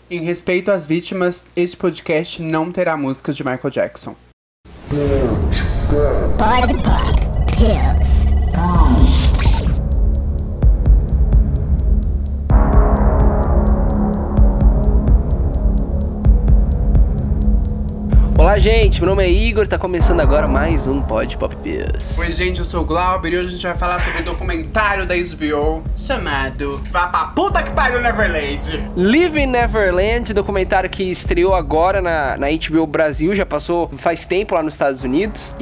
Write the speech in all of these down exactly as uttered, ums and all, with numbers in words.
Em respeito às vítimas, este podcast não terá músicas de Michael Jackson. Pod Pop Pills. Olá, gente, meu nome é Igor, tá começando agora mais um Pod Pop Pills. Oi, gente, eu sou o Glauber e hoje a gente vai falar sobre o documentário da H B O chamado Vá pra puta que pariu Neverland. Living Neverland, documentário que estreou agora na, na H B O Brasil, já passou faz tempo lá nos Estados Unidos.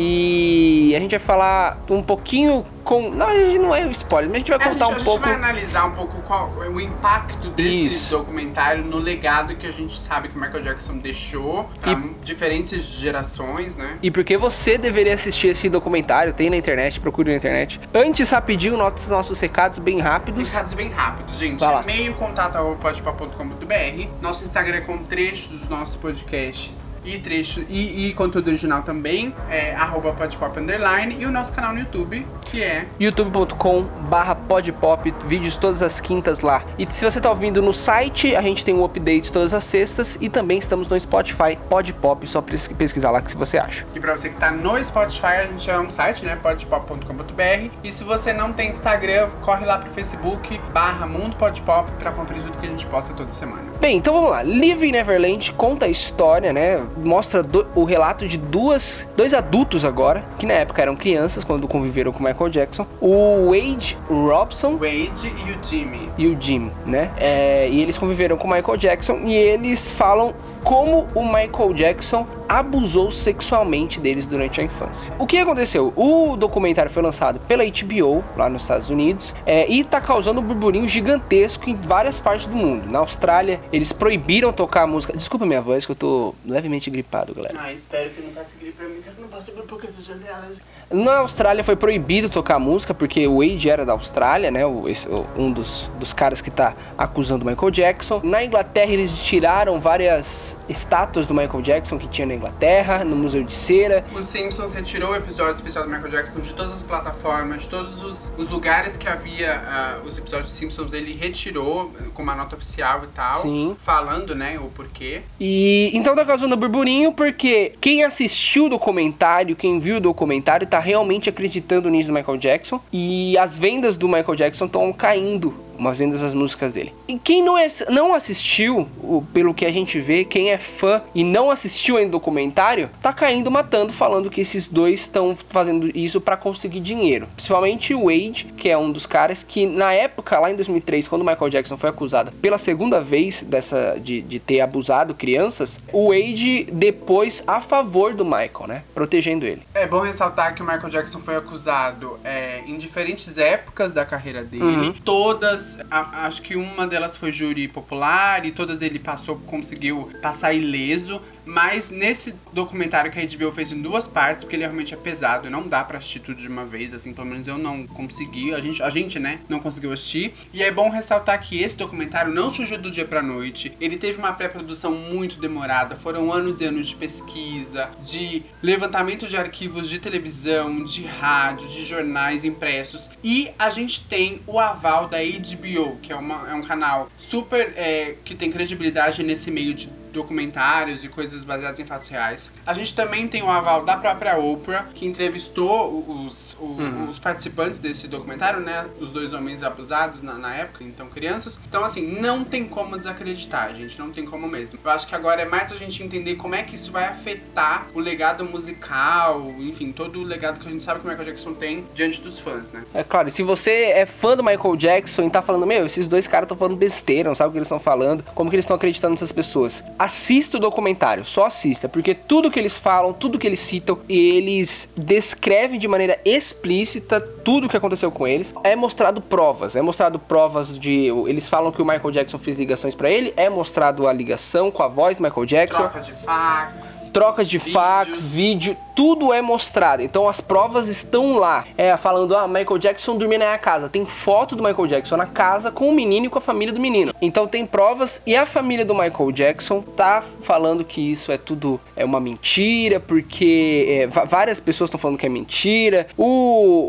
E a gente vai falar um pouquinho com... Não, a gente não é o spoiler, mas a gente vai contar a gente, um pouco... A gente vai analisar um pouco qual o impacto desse Isso. documentário no legado que a gente sabe que o Michael Jackson deixou pra E... diferentes gerações, né? E porque você deveria assistir esse documentário, tem na internet, procure na internet. Antes, rapidinho, nossos, nossos recados bem rápidos. Recados bem rápidos, gente. Vai lá. E-mail, contato arroba podpop ponto com ponto b r. Nosso Instagram é com trechos dos nossos podcasts e trecho e, e conteúdo original também, é arroba podpop underline. E o nosso canal no YouTube, que é youtube ponto com barra podpop, vídeos todas as quintas lá. E se você tá ouvindo no site, a gente tem um update todas as sextas e também estamos no Spotify, Podpop, só pesquisar lá que se você acha. E pra você que tá no Spotify, a gente é um site, né, podpop ponto com ponto b r. E se você não tem Instagram, corre lá pro Facebook, barra Mundo Podpop, pra conferir tudo que a gente posta toda semana. Bem, então vamos lá. Living Neverland conta a história, né, mostra do, o relato de duas, dois adultos agora, que na época eram crianças, quando conviveram com Michael Jackson. O Wade Robson. Wade e o Jimmy. E o Jim, né? É, e eles conviveram com o Michael Jackson e eles falam como o Michael Jackson abusou sexualmente deles durante a infância. O que aconteceu? O documentário foi lançado pela H B O, lá nos Estados Unidos, é, e tá causando um burburinho gigantesco em várias partes do mundo. Na Austrália, eles proibiram tocar a música... Desculpa minha voz, que eu tô levemente gripado, galera. Ah, espero que não passe gripe pra mim, que eu não posso abrir porque essas janelas. Na Austrália foi proibido tocar a música, porque o Wade era da Austrália, né? O, esse, um dos, dos caras que tá acusando o Michael Jackson. Na Inglaterra, eles tiraram várias estátuas do Michael Jackson que tinha na Inglaterra, no Museu de Cera. Os Simpsons retirou o episódio especial do Michael Jackson de todas as plataformas, de todos os, os lugares que havia uh, os episódios de Simpsons, ele retirou com uma nota oficial e tal. Sim. Falando, né, o porquê. E então tá causando burburinho porque quem assistiu o documentário, quem viu o documentário, tá realmente acreditando nisso do Michael Jackson. E as vendas do Michael Jackson estão caindo, umas vendas das músicas dele. E quem não, é, não assistiu, o, pelo que a gente vê, quem é fã e não assistiu ainda o documentário, tá caindo matando, falando que esses dois estão fazendo isso pra conseguir dinheiro. Principalmente o Wade, que é um dos caras que na época, lá em dois mil e três, quando o Michael Jackson foi acusado pela segunda vez dessa, de, de ter abusado crianças, o Wade depois a favor do Michael, né? Protegendo ele. É bom ressaltar que o Michael Jackson foi acusado é, em diferentes épocas da carreira dele, Uhum. todas, a, acho que uma delas foi júri popular e todas ele passou, conseguiu passar ileso, mas nesse documentário que a H B O fez em duas partes, porque ele realmente é pesado, não dá pra assistir tudo de uma vez, assim, pelo menos eu não consegui, a gente, a gente, né, não conseguiu assistir, e é bom ressaltar que esse documentário não surgiu do dia pra noite, ele teve uma pré-produção muito demorada, foram anos e anos de pesquisa, de levantamento de arquivos de televisão, de rádio, de jornais impressos, e a gente tem o aval da H B O, que é, uma, é um canal super, é, que tem credibilidade nesse meio de documentários e coisas baseadas em fatos reais. A gente também tem o aval da própria Oprah, que entrevistou os, o, uhum. os participantes desse documentário, né? Os dois homens abusados na, na época, então crianças. Então, assim, não tem como desacreditar, gente. Não tem como mesmo. Eu acho que agora é mais a gente entender como é que isso vai afetar o legado musical, enfim, todo o legado que a gente sabe que o Michael Jackson tem diante dos fãs, né? É claro, se você é fã do Michael Jackson e tá falando, meu, esses dois caras estão falando besteira, não sabe o que eles estão falando, como que eles estão acreditando nessas pessoas? Assista o documentário, só assista, porque tudo que eles falam, tudo que eles citam, eles descrevem de maneira explícita tudo o que aconteceu com eles. É mostrado provas, é mostrado provas de... Eles falam que o Michael Jackson fez ligações pra ele, é mostrado a ligação com a voz do Michael Jackson. Troca de fax. Trocas de vídeos. fax, vídeo, tudo é mostrado. Então as provas estão lá. É, falando, ah, Michael Jackson dormia na minha casa. Tem foto do Michael Jackson na casa com o menino e com a família do menino. Então tem provas e a família do Michael Jackson tá falando que isso é tudo é uma mentira, porque é, várias pessoas estão falando que é mentira. O, o Macaulay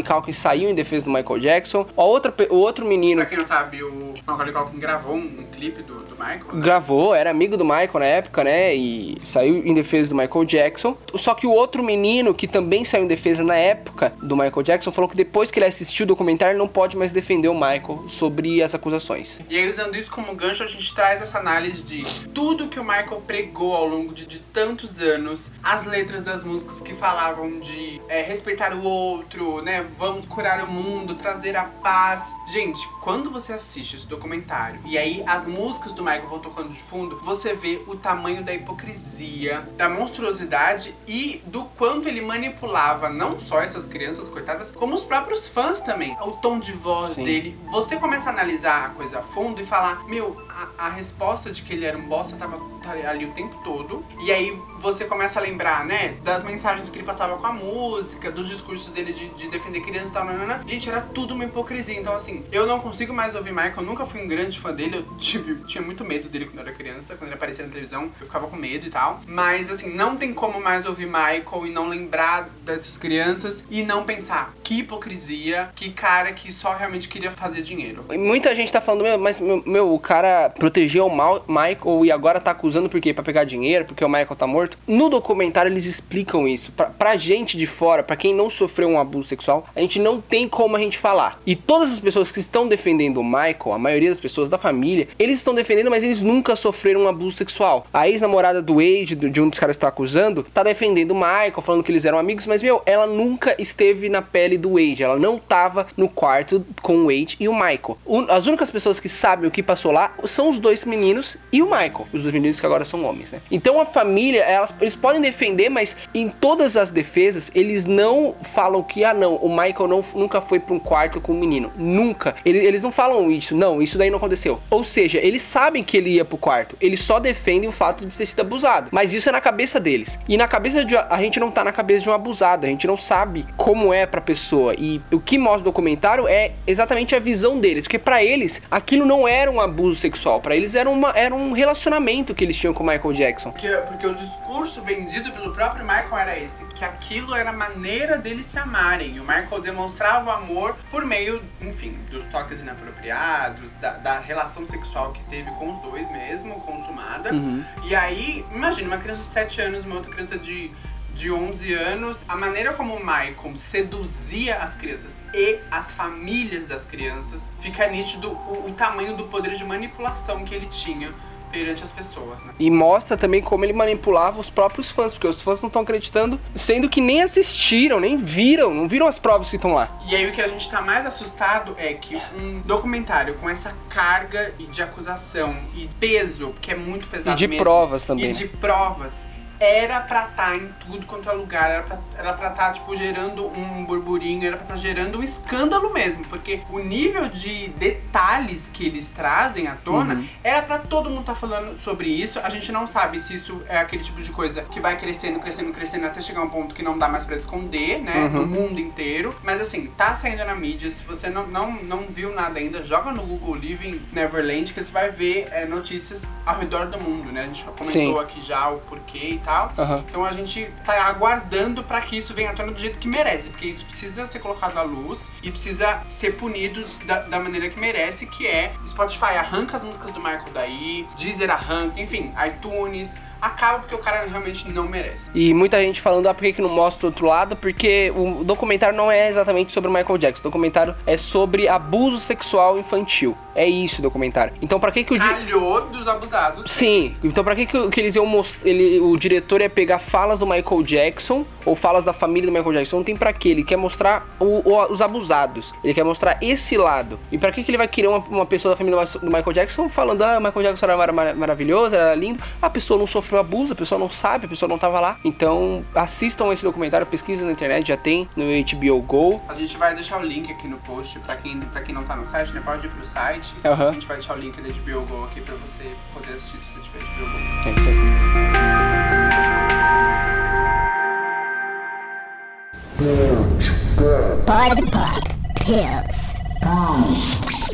Macaulay Culkin saiu em defesa do Michael Jackson. A outra, o outro menino... Pra quem não sabe, o Macaulay Culkin gravou um, um clipe do, do Michael, né? Gravou, era amigo do Michael na época, né? E saiu em defesa do Michael Jackson. Só que o outro menino, que também saiu em defesa na época do Michael Jackson, falou que depois que ele assistiu o documentário, ele não pode mais defender o Michael sobre as acusações. E aí, usando isso como gancho, a gente traz essa análise de tudo que o Michael pregou ao longo de, de tantos anos, as letras das músicas que falavam de é, respeitar o outro, né? Vamos curar o mundo, trazer a paz. Gente, quando você assiste esse documentário e aí as músicas do Michael vão tocando de fundo, você vê o tamanho da hipocrisia, da monstruosidade e do quanto ele manipulava não só essas crianças coitadas, como os próprios fãs também. O tom de voz Sim. dele. Você começa a analisar a coisa a fundo e falar, meu, a, a resposta de que ele era um bosta tava ali o tempo todo. E aí você começa a lembrar, né, das mensagens que ele passava com a música, dos discursos dele de, de defender crianças e tal, nanana. Gente, era tudo uma hipocrisia. Então, assim, eu não consigo mais ouvir Michael, eu nunca fui um grande fã dele, eu tive, tinha muito medo dele quando eu era criança, quando ele aparecia na televisão, eu ficava com medo e tal. Mas, assim, não tem como mais ouvir Michael e não lembrar dessas crianças e não pensar, que hipocrisia, que cara que só realmente queria fazer dinheiro. E muita gente tá falando, meu, mas meu, meu, o cara protegeu o Mal, Michael e agora tá acusando por quê? Pra pegar dinheiro, porque o Michael tá morto. No documentário eles explicam isso. Pra, pra gente de fora, pra quem não sofreu um abuso sexual, a gente não tem como a gente falar. E todas as pessoas que estão defendendo o Michael, a maioria das pessoas da família, eles estão defendendo, mas eles nunca sofreram um abuso sexual. A ex-namorada do Wade, de um dos caras que tá acusando, tá defendendo o Michael, falando que eles eram amigos, mas, meu, ela nunca esteve na pele do Wade. Ela não tava no quarto com o Wade e o Michael. O, as únicas pessoas que sabem o que passou lá são os dois meninos e o Michael. Os dois meninos que agora são homens, né? Então a família, elas, eles podem defender, mas em todas as defesas, eles não falam que, ah não, o Michael não, nunca foi pra um quarto com o menino. Nunca. Eles, eles não falam isso, não, isso daí não aconteceu. Ou seja, eles sabem que ele ia pro quarto. Eles só defendem o fato de ter sido abusado. Mas isso é na cabeça deles. E na cabeça de... A gente não tá na cabeça de um abusado. A gente não sabe como é pra pessoa. E o que mostra o documentário é exatamente a visão deles. Porque pra eles, aquilo não era um abuso sexual. Pra eles era, uma, era um relacionamento que eles tinham com o Michael Jackson. Porque, porque o discurso vendido pelo próprio Michael era esse. Que aquilo era a maneira deles se amarem. E o Michael demonstrava o amor por meio, enfim, dos toques inapropriados, da, da relação sexual que teve com os dois mesmo, consumada. Uhum. E aí, imagina, uma criança de sete anos, uma outra criança de... de onze anos, a maneira como o Michael seduzia as crianças e as famílias das crianças, fica nítido o, o tamanho do poder de manipulação que ele tinha perante as pessoas, né? E mostra também como ele manipulava os próprios fãs, porque os fãs não estão acreditando, sendo que nem assistiram, nem viram, não viram as provas que estão lá. E aí o que a gente tá mais assustado é que um documentário com essa carga de acusação e peso, que é muito pesado E de mesmo, provas também. E de provas, era pra estar em tudo quanto é lugar, era pra, era pra estar, tipo, gerando um burburinho, era pra estar gerando um escândalo mesmo, porque o nível de detalhes que eles trazem à tona, uhum. era pra todo mundo estar falando sobre isso. A gente não sabe se isso é aquele tipo de coisa que vai crescendo, crescendo, crescendo, até chegar a um ponto que não dá mais pra esconder, né, uhum. no mundo inteiro. Mas assim, tá saindo na mídia, se você não, não, não viu nada ainda, joga no Google Living Neverland, que você vai ver é, notícias ao redor do mundo, né, a gente comentou Sim. aqui já o porquê e tal. Uhum. Então a gente tá aguardando pra que isso venha à tona do jeito que merece, porque isso precisa ser colocado à luz e precisa ser punido da, da maneira que merece, que é Spotify arranca as músicas do Michael daí, Deezer arranca, enfim, iTunes, acaba porque o cara realmente não merece. E muita gente falando, ah, por que que não mostra o outro lado? Porque o documentário não é exatamente sobre o Michael Jackson. O documentário é sobre abuso sexual infantil. É isso o documentário. Então pra que que o... Calhou di... dos abusados. Sim. Então pra que que, que eles iam mostrar... Ele, o diretor ia pegar falas do Michael Jackson ou falas da família do Michael Jackson? Não tem pra quê. Ele quer mostrar o, o, os abusados. Ele quer mostrar esse lado. E pra que que ele vai querer uma, uma pessoa da família do Michael Jackson falando, ah, o Michael Jackson era mar- mar- maravilhoso, era lindo. A pessoa não sofreu abuso, a pessoa não sabe, a pessoa não tava lá. Então assistam esse documentário, pesquisem na internet, já tem no H B O Go. A gente vai deixar o link aqui no post pra quem, pra quem não tá no site, né? Pode ir pro site. Uhum. A gente vai deixar o link da H B O Go aqui pra você poder assistir se você tiver H B O Go. É isso aí. Pode Pop Hills.